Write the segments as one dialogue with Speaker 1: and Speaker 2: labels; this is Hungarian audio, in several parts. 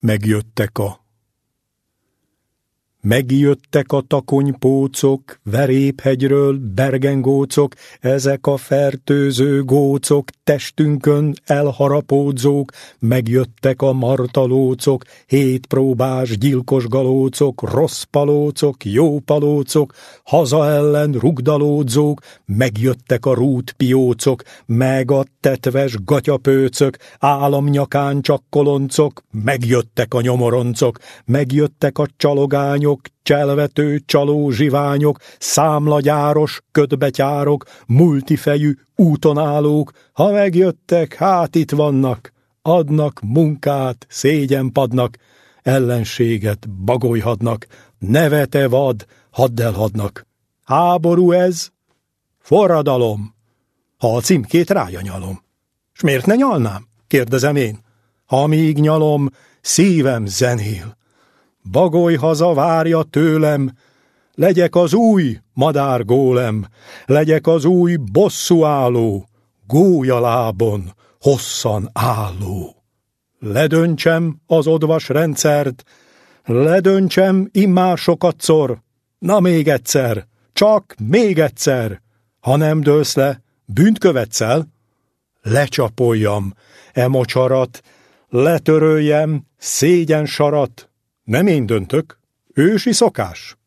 Speaker 1: Megjöttek a takonypócok, Veréphegyről bergengócok, ezek a fertőző gócok, testünkön elharapódzók, megjöttek a martalócok, hétpróbás gyilkos galócok, rossz palócok, jó palócok, haza ellen rugdalódzók, megjöttek a rútpiócok, meg a tetves gatyapőcök, államnyakán csak koloncok, megjöttek a nyomoroncok, megjöttek a csalogányok, cselvető csaló zsiványok, számlagyáros ködbetyárok, multifejű útonállók, ha megjöttek, hát itt vannak, adnak munkát, szégyenpadnak, ellenséget bagolyhadnak, nevete vad, hadd elhadnak. Háború ez, forradalom, ha a címkét rája nyalom. S miért ne nyalnám? Kérdezem én. Ha még nyalom, szívem zenél. Bagoly haza várja tőlem, legyek az új madárgólem, legyek az új bosszúálló, gólyalábon hosszan álló. Ledöntsem az odvas rendszert, ledöntsem immár sokatszor, na még egyszer, csak még egyszer, ha nem dőlsz le, bűnt követsz el, lecsapoljam mocsarat, letöröljem szégyensarat. Nem én döntök, ősi szokás,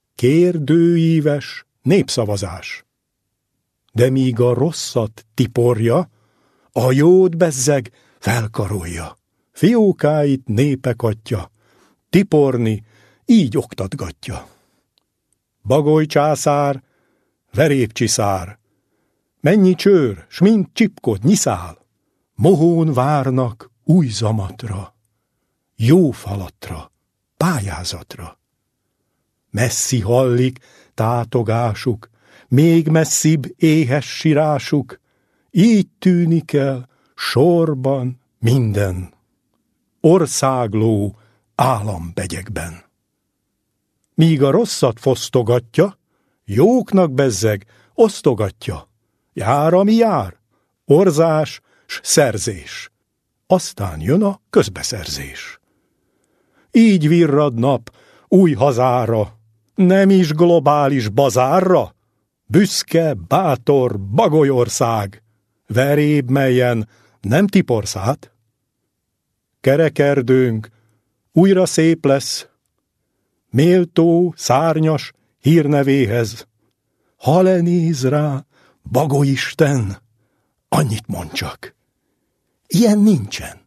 Speaker 1: kérdőíves népszavazás. De míg a rosszat tiporja, a jót bezzeg felkarolja, fiókáit népek atya, tiporni így oktatgatja. Bagoly császár, verépcsiszár, mennyi csőr, s mind csipkod nyiszál, mohón várnak új zamatra, jó falatra, pályázatra. Messzi hallik tátogásuk, még messzibb éhes sirásuk, így tűnik el sorban minden, országló állambegyekben. Míg a rosszat fosztogatja, jóknak bezzeg osztogatja, jár, ami jár, orzás s szerzés, aztán jön a közbeszerzés. Így virrad nap új hazára, nem is globális bazárra, büszke, bátor Bagolyország, veréb melyen nem tiporszát. Kerekerdőnk újra szép lesz, méltó, szárnyas hírnevéhez. Ha lenéz rá, Bagolyisten, annyit mond csak, ilyen nincsen.